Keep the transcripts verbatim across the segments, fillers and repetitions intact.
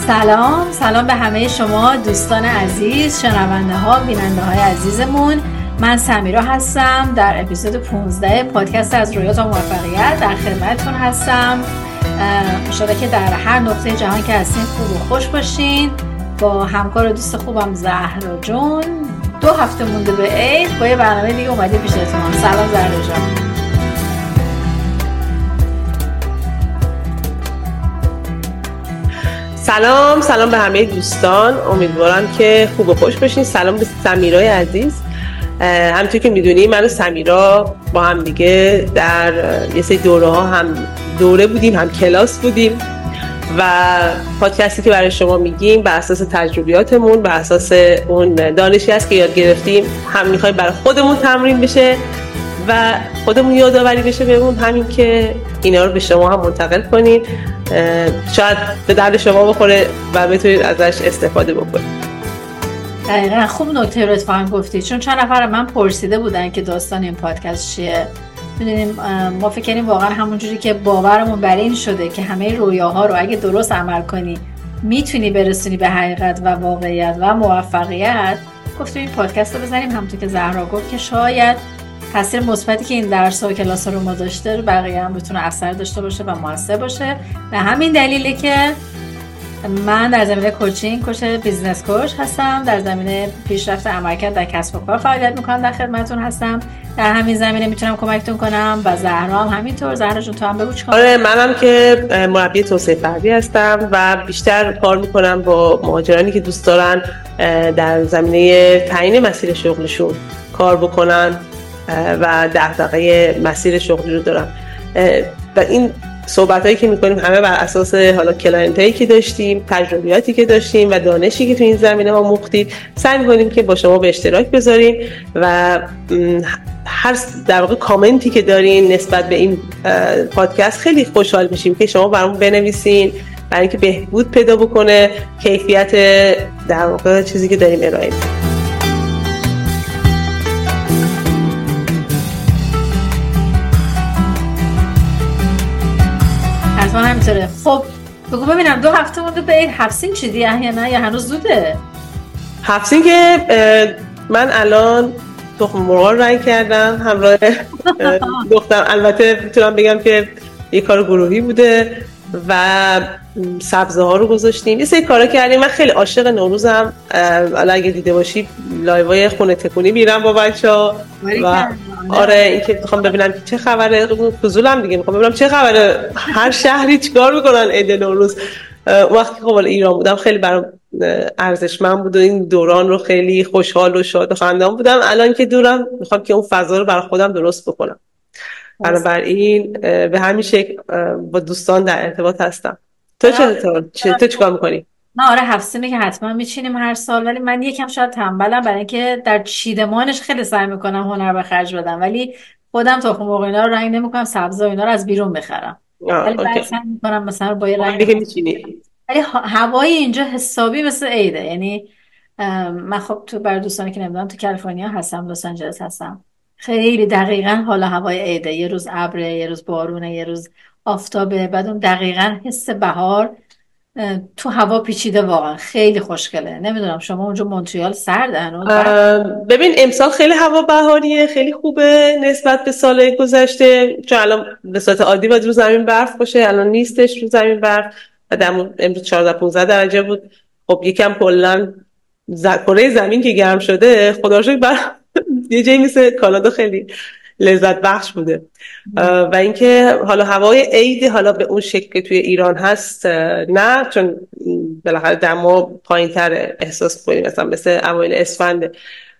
سلام سلام به همه شما دوستان عزیز، شنونده ها، بیننده های عزیزمون. من سمیرا هستم. در اپیزود پانزده پادکست از رویا تا موفقیت در خدمتتون هستم. انشالله که در هر نقطه جهان که هستین خوب و خوش باشین. با همکار و دوست خوبم زهرا جون دو هفته مونده به عید با یه برنامه دیگه اومدیم پیشتون. سلام زهرا جون. سلام سلام به همه دوستان، امیدوارم که خوب و خوش باشین. سلام به سمیرای عزیز. همونطور که میدونی من و سمیرا با هم دیگه در یه سری دوره ها هم دوره بودیم، هم کلاس بودیم و پادکستی که برای شما میگیم بر اساس تجربیاتمون، بر اساس اون دانشی هست که یاد گرفتیم، هم میخوایم برای خودمون تمرین بشه و خودمون یادآوری بشه بهمون، همین که اینا رو به شما هم منتقل کنین، شاید به درد شما بخوره و بتونید ازش استفاده بکنید. دقیقا خوب نکته رو اتفاقا گفتید، چون چند نفر من پرسیده بودن که داستان این پادکست چیه. میدونیم ما فکر کنیم واقعا همونجوری که باورمون بر این شده که همه رویاها رو اگه درست عمل کنی میتونی برسونی به حقیقت و واقعیت و موفقیت، گفتیم این پادکست رو بزنیم. همونطور که زهرا گفت که شاید تاثیر مثبتی که این درس و کلاس رو ما داشته رو بقیه هم بتونه اثر داشته باشه و موثر باشه. به همین دلیله که من در زمینه کوچینگ، کوچ بیزنس کوچ هستم، در زمینه پیشرفت عملکرد در کسب و کار فعالیت میکنم، در خدمتتون هستم. در همین زمینه میتونم کمکتون کنم و زهرا هم همینطور. زهرا جون تو هم بگو چیکار؟ آره منم که مربی توسعه فردی هستم و بیشتر کار میکنم با مهاجرانی که دوست دارن در زمینه تعیین مسیر شغلشون کار بکنن و دغدغه مسیر شغلی رو دارم. و این صحبتایی که میکنیم همه بر اساس حالا کلاینتایی که داشتیم، تجربیاتی که داشتیم و دانشی که تو این زمینه ما مختیم، سعی میکنیم که با شما به اشتراک بذاریم و هر در واقع کامنتی که دارین نسبت به این پادکست خیلی خوشحال میشیم که شما برامون بنویسین، برای اینکه بهبود پیدا بکنه کیفیت در واقع چیزی که داریم ارائه میدیم. حتما همینطوره. خب بگو ببینم دو هفته مونده به عید، هفسین چیدی یا نه یا هنوز زوده؟ هفسین که من الان تخم مرغ رنگ کردم همراه دخترم. البته میتونم بگم که یه کار گروهی بوده و سبزه ها رو گذاشتیم، یه سری کارا کردیم. من خیلی عاشق نوروزم. الان اگه دیده باشی لایوهای خونه تکونی میرم با بچه‌ها و آره این که میخوام ببینم چه خبره، فضولم دیگه، میخوام ببینم چه خبره، هر شهری چیکار میکنن عید نوروز. وقتی خب ایران بودم خیلی برام ارزشمند بود و این دوران رو خیلی خوشحال و شاد و خندان بودم. الان که دورم میخوام که اون فضا رو برای خودم درست بکنم. بنابراین به همین شکل با دوستان در ارتباط هستم. تو چه تو چیکار میکنی؟ نه آره هفسینه که حتما میچینیم هر سال، ولی من یکم شاید تنبلم برای اینکه در چیدمانش خیلی سعی میکنم هنر به خرج بدم، ولی خودم تخم مرغ اینا رو رنگ نمیکنم، سبزا اینا رو از بیرون بخرم. ولی بعد سعی میکنم مثلا با یه رنگ دیگه میچینی. ولی هوای اینجا حسابی مثل عیده. یعنی من خب تو بر دوستانی که نمیدونم تو کالیفرنیا هستم، لس آنجلس هستم، خیلی دقیقاً حالا هوای عیده. یه روز ابره، یه روز بارونه، یه روز آفتابه، بعد اون دقیقاً حس بهار تو هوا پیچیده. واقعا خیلی خوشگله. نمیدونم شما اونجا مونتریال سرد هنوز؟ ببین امسال خیلی هوا بهاریه، خیلی خوبه نسبت به سال گذشته، چون الان به صورت عادی باید رو زمین برف باشه، الان نیستش رو زمین برف و در امروز چهارده پانزده درجه بود. خب یکم کلا کره زمین که گرم شده، خدا رو شکر بر یه جایی مثل کانادا خیلی لذت بخش بوده. و اینکه حالا هوای عید حالا به اون شکل که توی ایران هست نه، چون بالاخره دما پایین‌تر احساس کنیم، مثلا مثل اوایل اسفند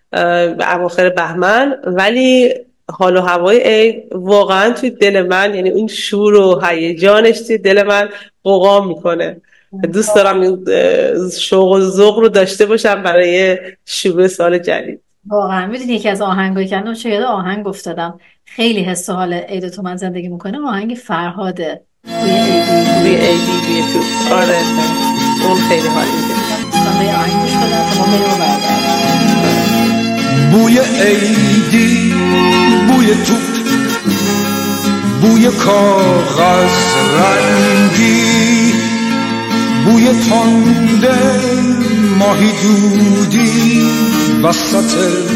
و اواخر بهمن، ولی حالا هوای عید واقعا توی دل من، یعنی اون شور و هیجانش توی دل من قوقا میکنه. دوست دارم این شوق و ذوق رو داشته باشم برای شروع سال جدید. واقعا میدونی یکی از آهنگایی که من چه یاد آهنگ افتادم خیلی حس و حال عید تو من زندگی میکنه، آهنگ فرهاده توی عیدی توی عیدی توی تو. آره اون خیلی حال میده. دوستان به آهنگ گوش بدن تا ما بریم برگردیم. بوی عیدی، بوی توت، بوی کاغذ رنگی، بوی تنده ماهی دودی وسط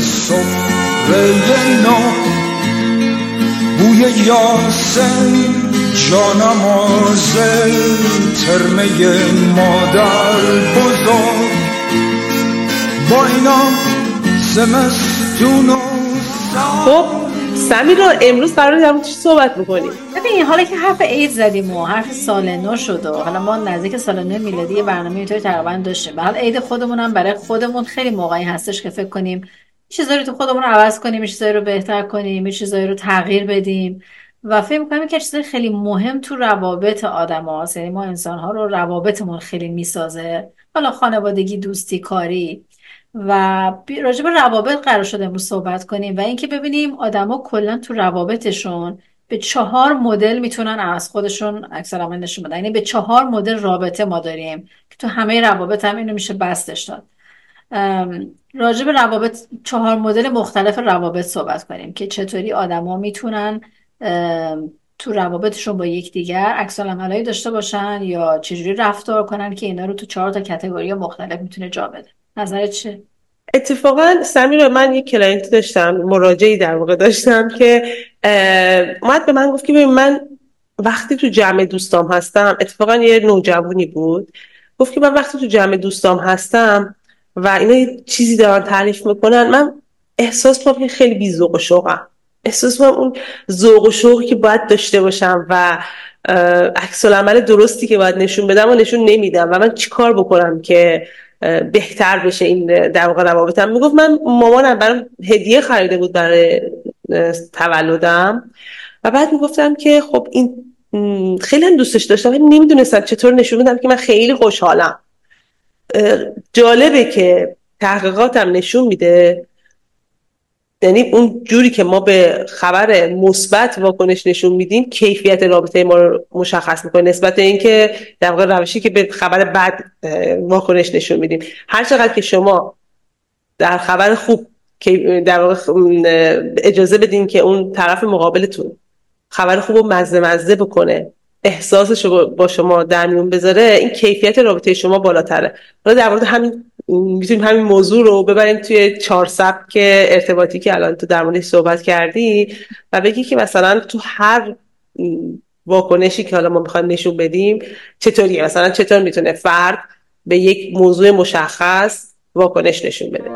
سفره نو، بوی یاسم جانماز ترمه مادر بزرگ، با اینا زمستون و خب سمیرا امروز قراره در مورد چی صحبت بکنیم؟ ببین حالا که حرف عید زدیم و حرف سال نو شد و حالا ما نزدیک سال نو میلادی برنامه اینطوری تقریبا داشتیم. حالا عید خودمون هم برای خودمون خیلی موقعی هستش که فکر کنیم چیزایی رو تو خودمون رو عوض کنیم، چیزایی رو بهتر کنیم، چیزایی رو تغییر بدیم و فکر می‌کنم که چیزای خیلی مهم تو روابط آدم‌هاست. یعنی ما انسان‌ها رو روابطمون خیلی میسازه، حالا خانوادگی، دوستی، کاری. و راجع به روابط قرار شده امروز صحبت کنیم و اینکه ببینیم آدما کلا تو روابطشون به چهار مدل میتونن از خودشون عکس العمل نشون بدن. یعنی به چهار مدل رابطه ما داریم که تو همه روابط هم اینو میشه بستش داد. راجع به روابط چهار مدل مختلف روابط صحبت کنیم که چطوری آدما میتونن تو روابطشون با یکدیگر عکس العملایی داشته باشن یا چجوری رفتار کنن که اینا رو تو چهار تا کاتگوری مختلف میتونه جا بده. نظرت چیه؟ اتفاقا سمیرا من یک کلاینت داشتم، مراجعی در واقع داشتم که اومد به من گفت که ببین من وقتی تو جمع دوستام هستم، اتفاقا یه نوجوانی بود، گفت که من وقتی تو جمع دوستام هستم و اینا یه چیزی دارن تعریف میکنن، من احساس میکنم که خیلی بی‌ذوق و شوقم، احساس میکنم اون ذوق و شوقی که باید داشته باشم و عکس العمل درستی که باید نشون بدم و نشون نمیدم و من چیکار بکنم که بهتر بشه این در واقع روابطم. میگفت من مامانم برام هدیه خریده بود برای تولدم و بعد میگفتم که خب این خیلی هم دوستش داشتم ولی نمیدونستم چطور نشون بدم که من خیلی خوشحالم. جالبه که تحقیقاتم نشون میده، یعنی اون جوری که ما به خبر مثبت واکنش نشون میدیم کیفیت رابطه ما رو مشخص میکنه نسبت به اینکه در واقع روشی که به خبر بد واکنش نشون میدیم. هر چقدر که شما در خبر خوب که در واقع اجازه بدین که اون طرف مقابلتون خبر خوب رو مزه مزه بکنه، احساسش رو با شما در میون بذاره، این کیفیت رابطه شما بالاتره. حالا در مورد همین میتونیم همین موضوع رو ببریم توی چهار سبک ارتباطی که الان تو در موردش صحبت کردی و بگی که مثلا تو هر واکنشی که حالا ما میخوایم نشون بدیم چطوریه، مثلا چطور میتونه فرد به یک موضوع مشخص واکنش نشون بده.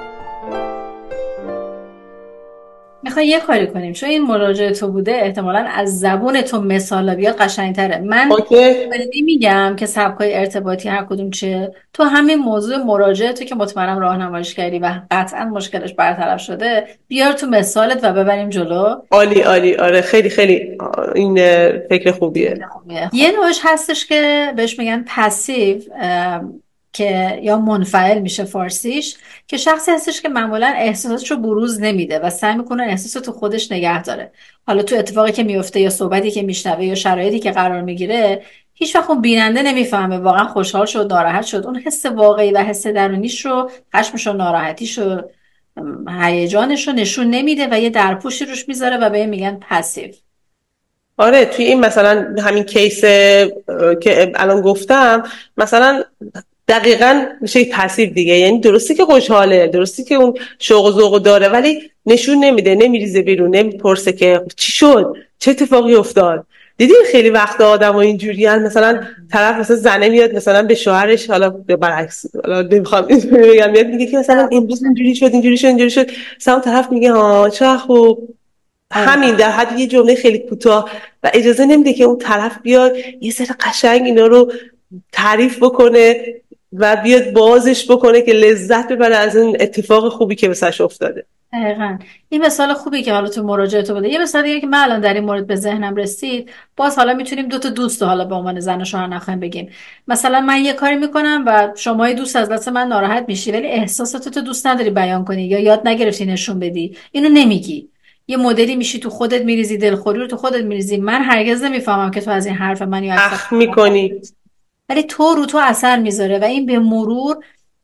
میخوای یه کاری کنیم، چون این مراجعه تو بوده احتمالاً از زبون تو مثال بیاد قشنگتره. من خیلی میگم که سبکای ارتباطی هر کدوم چه، تو همین موضوع مراجعه تو که مطمئنم راهنماییش کردی و قطعا مشکلش برطرف شده بیار تو مثالت و ببریم جلو. عالی عالی، آره خیلی خیلی این فکر خوبیه. خوبیه. یه نوعش هستش که بهش میگن پسیو که یا منفعل میشه فارسیش، که شخصی هستش که معمولا احساساتش رو بروز نمیده و سعی میکنه احساس تو خودش نگه داره. حالا تو اتفاقی که میفته یا صحبتی که میشنوه یا شرایطی که قرار میگیره هیچ وقت اون بیننده نمیفهمه واقعا خوشحال شد، ناراحت شد، اون حس واقعی و حس درونیش رو، خشمش رو، ناراحتیش رو، هیجانش رو نشون نمیده و یه درپوشی روش میذاره و به این میگن پسیو. آره توی این مثلا همین کیس که الان گفتم مثلا دقیقاً میشه پسیو دیگه، یعنی درستی که خوشحاله، درستی که اون شوق و ذوق داره ولی نشون نمیده، نمیریزه بیرون، نمیپرسه که چی شد، چه اتفاقی افتاد. دیدی خیلی وقت آدم‌ها اینجوریان، مثلا طرف مثلا زنه میاد مثلا به شوهرش، حالا برعکس، حالا نمیخوام اینطوری بگم، میاد میگه که مثلا امروز اینجوری شد اینجوری شد اینجوری شد، مثلا طرف میگه ها چه خوب، همین در حد یه جمله خیلی کوتاه و اجازه نمیده که اون طرف بیاد یه ذره قشنگ اینا رو تعریف بکنه و بیاد بازش بکنه که لذت ببره از این اتفاق خوبی که واسش افتاده. دقیقاً این مثال خوبی که حالا تو مراجعه تو بده. یه مثال دیگه که من الان در این مورد به ذهنم رسید، باز حالا میتونیم دو تا دوست حالا به عنوان زن و شوهر نخوایم بگیم، مثلا من یه کاری میکنم و شما دوست از دست من ناراحت میشی ولی احساساتت تو دوست نداری بیان کنی یا یاد نگرفتی نشون بدی، اینو نمیگی، یه مدلی میشی تو خودت میریزی، دلخوری رو تو خودت میریزی، من هرگز نمیفهمم که تو از این حرف من یا اخ میکنی، ولی تو رو تو اثر میذاره و این به مرور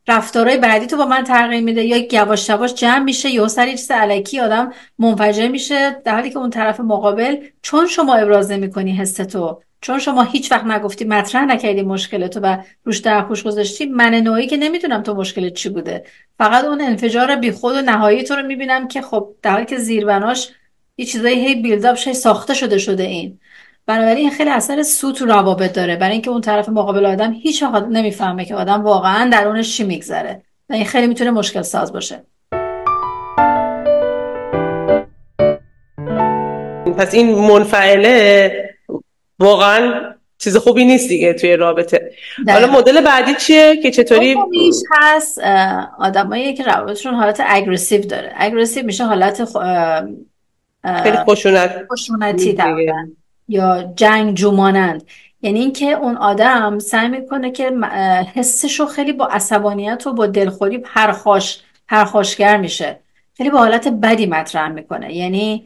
رفتارهای بعدی تو با من تغییر میده، یا یواش یواش جمع میشه یا سر یه چیز الکی آدم منفجر میشه، در حالی که اون طرف مقابل چون شما ابراز نمی‌کنی حستو، چون شما هیچ وقت نگفتی، مطرح نکردی مشکلتو و روش درپوش گذاشتی، من نوعی که نمیدونم تو مشکلت چی بوده، فقط اون انفجار بیخود و نهایی تو رو میبینم که خب در حالی که زیربناش یه چیزایی هی بیلد اپ شده، ساخته شده شده این. بنابراین خیلی اثر سو تو روابط داره، برای اینکه اون طرف مقابل آدم هیچ وقت نمیفهمه که آدم واقعا درونش چی میگذره و این خیلی میتونه مشکل ساز باشه. پس این منفعله واقعا چیز خوبی نیست دیگه توی رابطه. حالا مدل بعدی چیه که چطوری خوبیش هست آدمایی که روابطشون حالت اگریسیو داره. اگریسیو میشه حالت خ... خیلی خشونت خشونتی دارن یا جنگجو مانند. یعنی اینکه اون آدم سعی میکنه که حسشو خیلی با عصبانیت و با دلخوری پرخاش پرخاشگر میشه، خیلی با حالت بدی مطرح میکنه. یعنی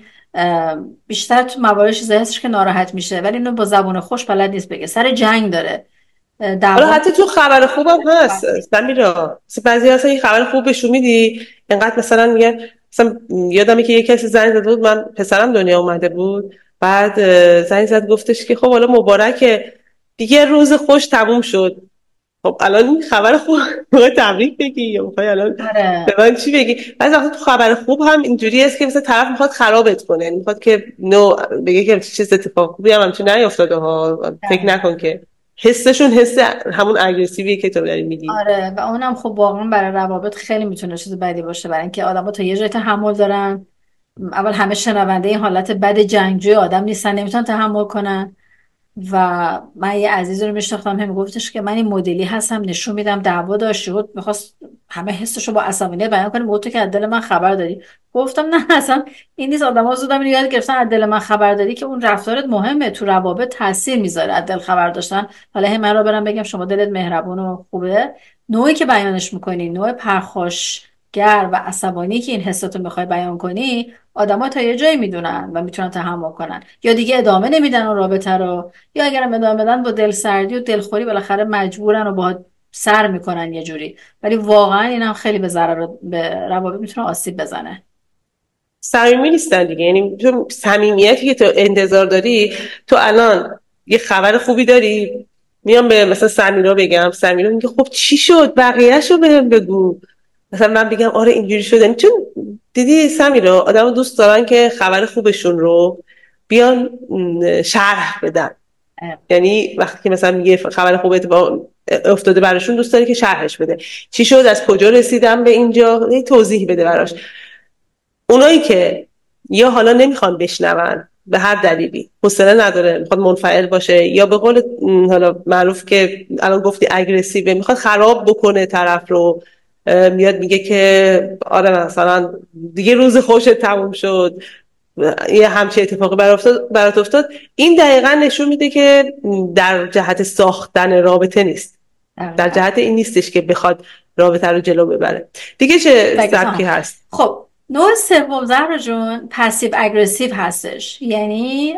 بیشتر تو موارد چیزایی هستش که ناراحت میشه ولی اینو با زبون خوش بلد نیست بگه، سر جنگ داره. حالا حتی تو خبر خوبم هست سمیرا، بعضی هست این خبر خوب بهشون میدی اینقدر مثلا میگه، مثلا یادمه که یه کسی زنگ زد بود، من پسرم دنیا اومده بود، بعد زنگ زد گفتش که خب حالا مبارکه دیگه، روز خوش تموم شد. خب الان این خبر خوب میخوای تبریک بگی یا میخوای الان به من چی بگی؟ بعضی وقتا تو خبر خوب هم اینجوری است که مثلا طرف میخواد خرابت کنه، میخواد که نو بگه که چیز اتفاق خوبی هم همچین نیافتاده ها، فکر نکن که. حسشون حس همون اگریسیویه که تو داری میگی. آره و اونم خب واقعا برای روابط خیلی میتونه چیز بدی باشه، برای اینکه آدم‌ها تا یه جای تحمل دارن. اول همه شنونده این حالت بد جنگجوی آدم نیستن، نمیتونن تحمل کنن. و من یه عزیزی رو میشناختم هم گفتش که من این مدلی هستم، نشون میدم دعوا داشت، بود میخواست همه حسشو با عصبانیت بیان کنه، گفت تو که از دل من خبر داری. گفتم نه اصلا این نیست، آدم‌ها زودم اینو یاد گرفتن از دل من خبر داری که اون رفتارت مهمه، تو روابط تاثیر میذاره از دل خبر داشتن. حالا هم من رو برام بگم شما دلت مهربون و خوبه، نوعی که بیانش میکنی، نوع پرخاشگر و عصبانی که این حساتو میخوای بیان کنی، آدم‌ها تا یه جایی میدونن و میتونن تحمل کنن، یا دیگه ادامه نمیدن اون رابطه رو، یا اگرم ادامه بدن با دلسردی و دلخوری بالاخره مجبورن و با سر میکنن یه جوری. ولی واقعا اینم خیلی به ضرر به روابط میتونه آسیب بزنه. صمیمی نیستن دیگه. یعنی تو صمیمیتی که تو انتظار داری، تو الان یه خبر خوبی داری، میام به مثلا سمیرا بگم، سمیرا میگه خب چی شد بقیه‌شو بهم بگو. مثلا من بگم آره اینجوری شده. چون دیدی سمیرا آدمو دوست دارن که خبر خوبشون رو بیان شرح بدن. یعنی وقتی که مثلا میگه خبر خوب اتفاق افتاده براشون، دوست داره که شرحش بده، چی شد، از کجا رسیدم به اینجا، توضیح بده براش. اونایی که یا حالا نمیخوان بشنون به هر دلیلی، حوصله نداره، میخواد منفعل باشه، یا به قول حالا معروف که الان گفتی اگریسیو، میخواد خراب بکنه طرف رو، میاد میگه که آره مثلا دیگه روز خوشت تموم شد، یه همچین اتفاقی برات افتاد، این دقیقا نشون میده که در جهت ساختن رابطه نیست، در جهت این نیستش که بخواد رابطه رو جلو ببره. دیگه چه سبکی هست؟ خب نوع سوم زهرا جون پسیو اگریسیو هستش، یعنی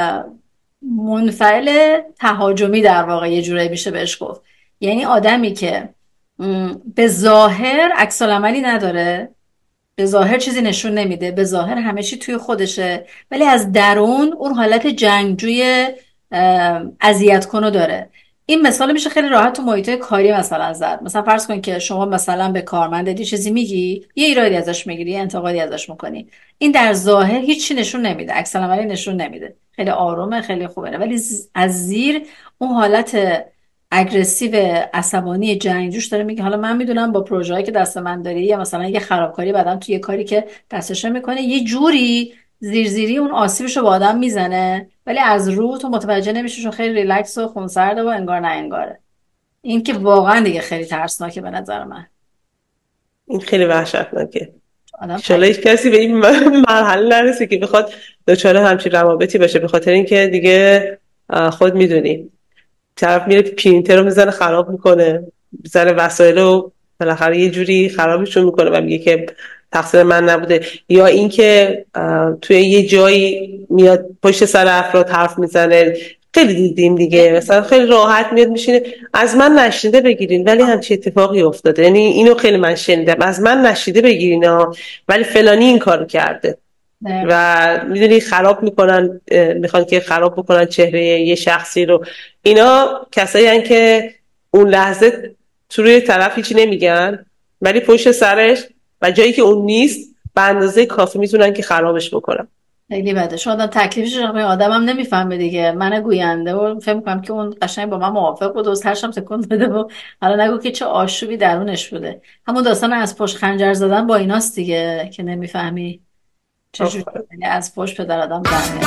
منفعل تهاجمی در واقع یه جورایی میشه بهش گفت. یعنی آدمی که به ظاهر عکس العملی نداره، به ظاهر چیزی نشون نمیده، به ظاهر همه چی توی خودشه، ولی از درون اون حالت جنگجوی اذیت کنو داره. این مثال میشه خیلی راحت تو محیطای کاری مثلا زد. مثلا فرض کن که شما مثلا به کارمندت یه چیزی میگی، یه ایرادی ازش میگیری، یه انتقادی ازش میکنی، این در ظاهر هیچی نشون نمیده، عکس العملی نشون نمیده، خیلی آرومه، خیلی خوبه، ولی از زیر اون حالت اگریسیو عصبانی جنگجوش داره میگه حالا من میدونم با پروژه‌ای که دست من داری، یا مثلا یه خرابکاری بعدم تو یه کاری که دستش میکنه، یه جوری زیرزیری اون آسیبشو با آدم میزنه، ولی از رو تو متوجه نمیشه، چون خیلی ریلکس و خونسرده و انگار نه انگاره. این که واقعا دیگه خیلی ترسناکه به نظر من. این خیلی وحشتناکه. انشالله هیچ کسی به این مرحله نرسه که بخواد دچار همچین روابطی باشه، به خاطر اینکه دیگه خود میدونی طرف میره پرینتر رو میزنه خراب میکنه، میزنه وسایل رو بالاخره یه جوری خرابشون میکنه و میگه که تقصیر من نبوده، یا اینکه توی یه جایی میاد پشت سر افراد حرف میزنه، خیلی دیدیم دیگه، مثلا خیلی راحت میاد میشینه از من نشنیده بگیرین ولی همچین اتفاقی افتاده. یعنی اینو خیلی من شنیدم، از من نشنیده بگیرین ها ولی فلانی این کارو کرده. نه. و میدونی خراب میکنن، میخوان که خراب بکنن چهره یه شخصی رو. اینا کسایی هن که اون لحظه تو روی طرف هیچی نمیگن ولی پشت سرش و جایی که اون نیست به اندازه کافی میتونن که خرابش بکنن. خیلی بده. شما آدم تکلیفش رو آدمم نمیفهمه دیگه. من گوینده و فکر می‌کنم که اون قشنگ با من موافق بود و سرشم تکون داده و حالا نگو که چه آشوبی درونش بوده. همون داستان از پشت خنجر زدن با ایناست دیگه که نمیفهمی چجوری از پشت پدر آدم زنه.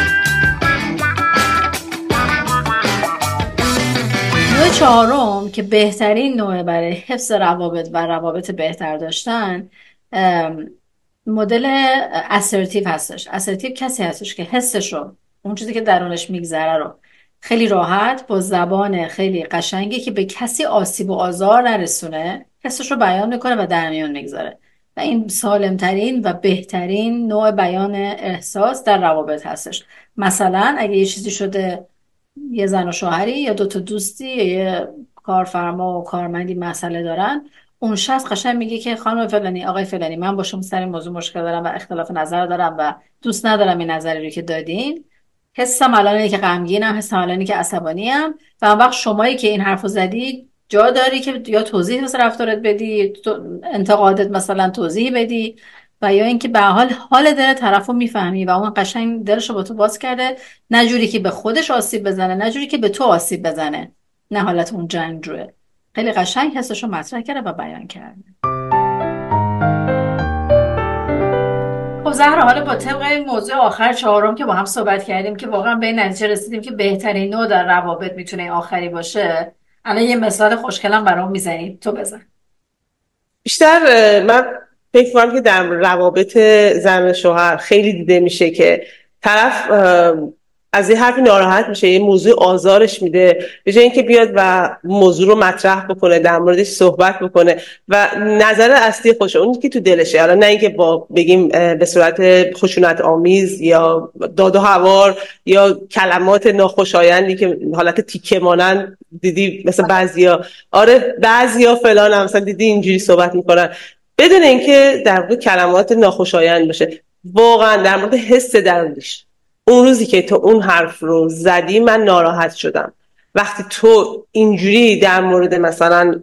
نوع چهارم که بهترین نوع برای حفظ روابط و روابط بهتر داشتن مدل اسرتیو هستش. اسرتیو کسی هستش که حسش رو، اون چیزی که درونش میگذره رو خیلی راحت با زبان خیلی قشنگی که به کسی آسیب و آزار نرسونه حسش رو بیان میکنه و در میون میگذاره و این سالمترین و بهترین نوع بیان احساس در روابط هستش. مثلا اگه یه چیزی شده، یه زن و شوهری یا دوتا دوستی یا یه کارفرما و کارمندی مسئله دارن، اون شخص قشنگ میگه که خانم فلانی، آقای فلانی، من با شما سر این موضوع مشکل دارم و اختلاف نظر دارم و دوست ندارم این نظری رو که دادین. حسم الانه که غمگینم، حسم الانه که عصبانیم و اون وقت شمایی که این حرفو زدی جا داری که یا توضیح واسه رفتارت بدی، انتقادت مثلا توضیح بدی و یا اینکه به حال حال دل طرفو میفهمی و اون قشنگ دلشو با تو باز کرده، نه جوری که به خودش آسیب بزنه، نه جوری که به تو آسیب بزنه، نه حالت اون جنگجوه. خیلی قشنگ حسشو مطرح کرده و بیان کرده. خب زهرا، حالا با طبق این موضوع آخر چهارم که با هم صحبت کردیم که واقعا به این نتیجه رسیدیم که بهترین نوع در روابط میتونه این آخری باشه، الان یه مثال خوشگلم برام میزنی، تو بزن. بیشتر من فکر می‌کنم که در روابط زن و شوهر خیلی دیده میشه که طرف از این حرفی ناراحت میشه، یه موضوع آزارش میده، به جای اینکه بیاد و موضوع رو مطرح بکنه، در موردش صحبت بکنه و نظر اصلی خودش اون که تو دلشه، حالا نه اینکه با بگیم به صورت خشونت آمیز یا داد و هوار یا کلمات ناخوشایندی که حالت تیکه مانند دیدی مثلا بعضیا، آره بعضیا فلان هم مثلا دیدی اینجوری صحبت میکنن بدون اینکه در مورد کلمات ناخوشایند باشه، واقعا در مورد حس درونش. اون روزی که تو اون حرف رو زدی من ناراحت شدم، وقتی تو اینجوری در مورد مثلا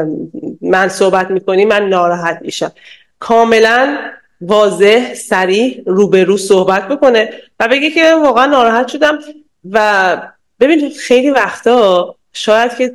من صحبت میکنی من ناراحت میشم. کاملا واضح، صریح، روبرو صحبت بکنه و بگه که واقعا ناراحت شدم. و ببین خیلی وقتا شاید که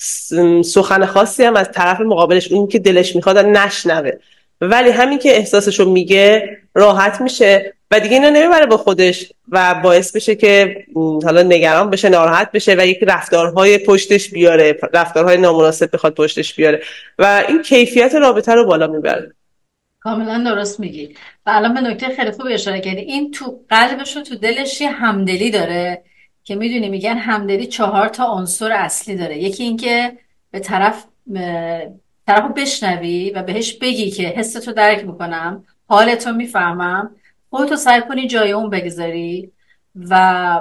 سخن خاصی هم از طرف مقابلش، اون که دلش میخواد نشنوه، ولی همین که احساسشو میگه راحت میشه و دیگه اینو نمیبره با خودش و باعث بشه که حالا نگران بشه، ناراحت بشه و یک رفتارهای پشتش بیاره، رفتارهای نامناسب بخواد پشتش بیاره و این کیفیت رابطه رو بالا میبره. کاملا درست میگی و الان به نکته خیلی خوب اشاره کردی. این تو قلبش و تو دلش یه همدلی داره که میدونی میگن همدلی چهار تا عنصر اصلی داره. یکی این که به طرف طرفو بشنوی و بهش بگی که حستو درک میکنم، حالتو میفهمم، خودتو سعی کنی جای اون بگذاری و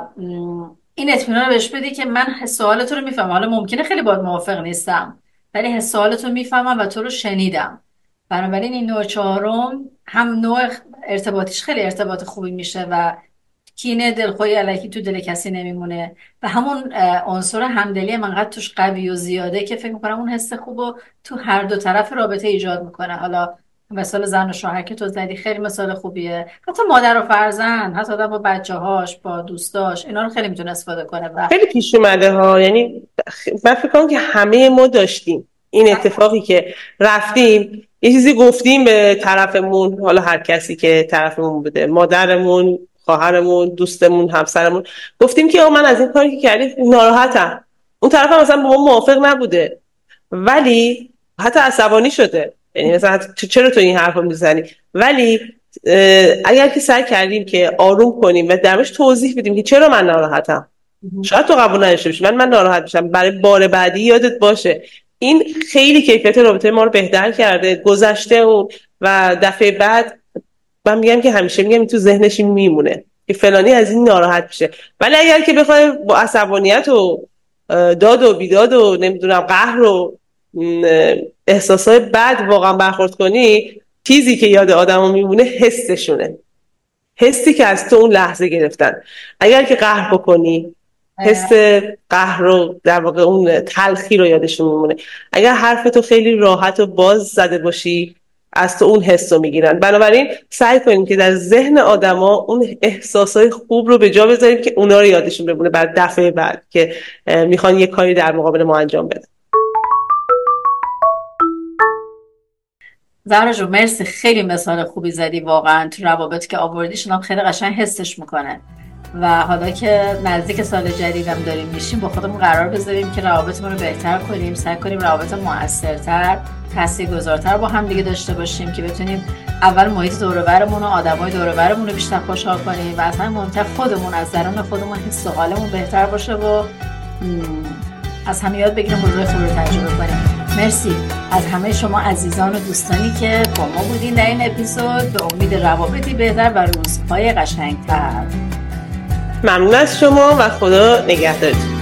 این اطمینان رو بهش بدی که من حس و حالتو رو میفهمم. حالا ممکنه خیلی باهات موافق نیستم ولی حس و حالتو میفهمم و تو رو شنیدم. بنابراین این نوع چهارم هم نوع ارتباطیش خیلی ارتباط خوبی میشه و کینه دلخوری الکی تو دل کسی نمیمونه و همون عنصر همدلی منقدر توش قوی و زیاده که فکر میکنم اون حس خوبو تو هر دو طرف رابطه ایجاد میکنه. حالا مثال زن و شوهر که تو زدی خیلی مثال خوبیه، حتی مادر و فرزند، حتی با بچه‌هاش، با دوستاش، اینا رو خیلی میتونه استفاده کنه و خیلی پیش اومده ها. یعنی من فکر کنم که همه ما داشتیم این اتفاقی که رفتیم یه چیزی گفتیم به طرفمون، حالا هر کسی که طرفمون بوده، مادرمون، خواهرمون، دوستمون، همسرمون، گفتیم که من از این کاری که کردی ناراحتم. اون طرف هم مثلا با ما موافق نبوده ولی حتی عصبانی شده، یعنی مثلا چرا تو این حرفو میزنی، ولی اگر که سعی کردیم که آروم کنیم و درمش توضیح بدیم که چرا من ناراحتم، شاید تو قبول نداشته باشی من من ناراحت بشم، برای بار بعدی یادت باشه. این خیلی کیفیت رابطه ما رو بهتر کرده، گذشته اون و دفعه بعد من میگم که همیشه میگم این تو ذهنش میمونه که فلانی از این ناراحت میشه. ولی اگر که بخوای با عصبانیت و داد و بیداد و نمیدونم قهر و احساسای بد واقعا برخورد کنی، چیزی که یاد آدمو میمونه حسشونه، حسی که از تو اون لحظه گرفتن. اگر که قهر بکنی حس قهر رو، در واقع اون تلخی رو یادشون میمونه. اگر حرفتو خیلی راحت و باز زده باشی از تو اون حس رو میگیرن. بنابراین سعی کنیم که در ذهن آدما اون احساسای خوب رو به جا بذاریم که اونا رو یادشون بمونه بعد دفعه بعد که میخوان یه کاری در مقابل ما انجام بدن. زهرا جون مرسی، خیلی مثال خوبی زدی واقعا. تو روابط که آوردیشون هم خیلی قشنگ حسش میکنه و حالا که نزدیک سال جدیدم داریم میشیم با خودمون قرار بذاریم که روابطمون رو بهتر کنیم، سعی کنیم روابط موثرتر، تاثیرگذارتر با هم دیگه داشته باشیم که بتونیم اول محیط دور و برمون و آدمای دور و برمون رو بیشتر خوشحال کنیم و اصلا مهمتر خودمون از درون خودمون حس و حالمون بهتر باشه و از همه یاد بگیریم، موضوع خوب رو تجربه کنیم. مرسی از همه شما عزیزان و دوستانی که با ما بودین در این اپیزود. به امید روابطی بهتر و روزهای قشنگتر. ممنون از شما و خدا نگهدارتون.